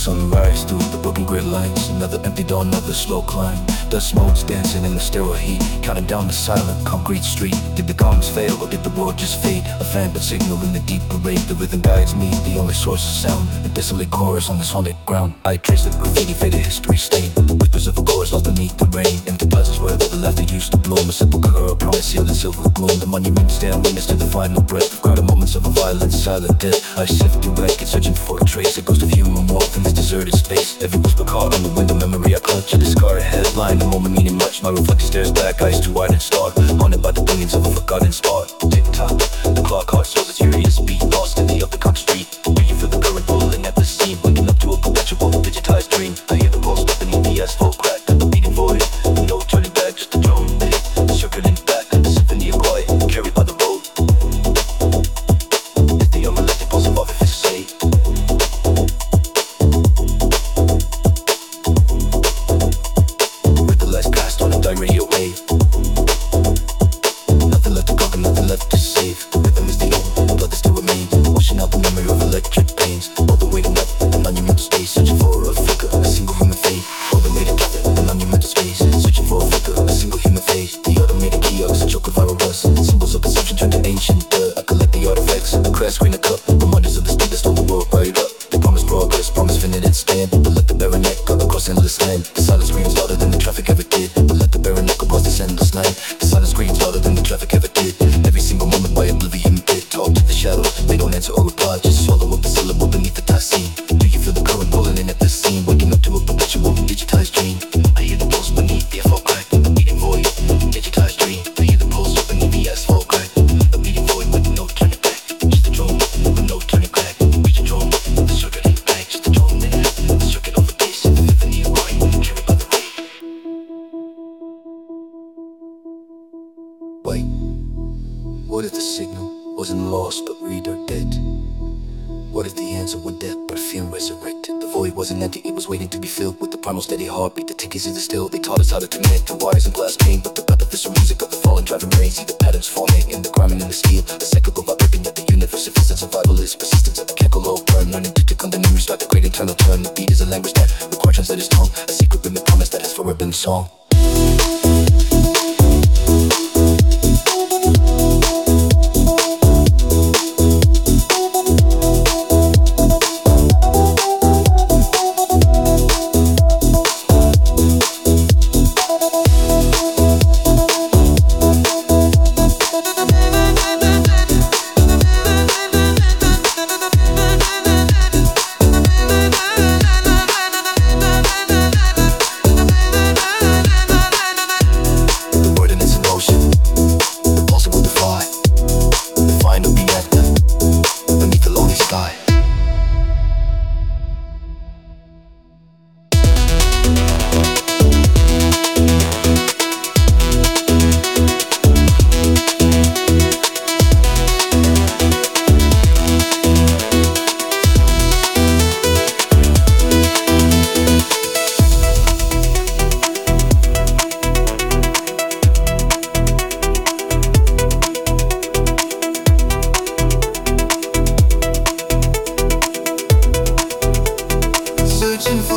sunrise through the broken grid lines. Another empty dawn, another slow climb. Dust motes dancing in the sterile heat, counting down the silent concrete street. Did the gongs fail or did the world just fade? A phantom signal in the deep parade. The rhythm guides me, the only source of sound. A desolate chorus on this haunted ground. I trace the graffiti, faded history stain. Whispers of a chorus lost beneath the rain. Empty plazas where the laughter used to bloom. A simple color, a promise sealed in silver gloom. The monuments stand witness to the final breath. Crowded moments of a violent, silent death. I sift through blankets, searching for a trace. A ghost of human warmth in this deserted space. Every whisper caught on the window, memory I clutch. A discarded headline, the moment meaning much. My reflection stares back, eyes too wide and stark. Haunted by the billions of a forgotten spot. Tick-tock, the clock heart slows its furious beat. Lost in the uppercut street. Do you feel the current pulling at the seam? Waking up to a perpetual digitized dream. I hear the pulse beneath the asphalt crack. The beating void, no turning back, just a drum beat. Circling back, the symphony of quiet, carried by the road. It's the unrelenting pulse of office say. With the lights cast on a dying radio wave. Nothing left to conquer, nothing left to save. The rhythm is the only blood that still remains. Washing out the memory of electric pains. All the waiting up, the monumental space. Searching for a figure, a single human face. Automated traffic, the monumental space. Searching for a figure, a single human face. The automated kiosk, a choke of viral rust. Symbols of consumption turn to ancient dirt. I collect the artifacts, a crash screen, a cup. Reminders of the speed that stole the world right up. They promise progress, promise finite stand. But let the baronet cut across endless land. The silence screams louder than the traffic ever did. But let the baronet go across this endless land. The silence screams louder than the traffic ever did. Every single moment by oblivion bit. Talk to the shadows, they don't answer or reply. Just swallow up the syllable beneath the scene. Do you feel the current pulling in at the seam? Waking up to a perpetual digitized dream. I hear the pulse beneath the asphalt crack. A beating void, digitized dream. I hear the pulse beneath the asphalt crack. A beating void with no turning back. Just a drone with no turning back. Reach a drone, the circuit ain't back. Just a drone there, the circuit over this. Symphony of quiet, carried by the rain. Wait, what if the signal wasn't lost but read or dead? What if the answer were death but fear resurrected? The void wasn't empty, it was waiting to be filled with the primal steady heartbeat. The tickets is still. They taught us how to connect to wires and glass pane. But the path of this music of the fallen driving rain. See the patterns forming in the grinding in the steel. The cyclical vibrating at the universe. If it's a survival is persistence at the chemical burn. Learning to tick on the new restart the great eternal turn. The beat is a language that requires translator's tongue. A secret rhythmic promise that has forever been song. Searching